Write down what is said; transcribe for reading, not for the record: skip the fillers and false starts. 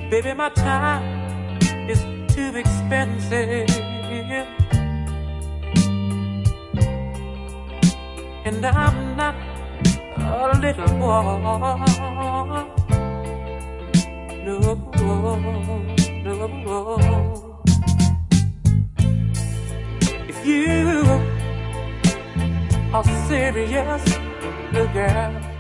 Baby, my time is too expensive, and I'm not a little boy. No, no. If you are serious, little girl,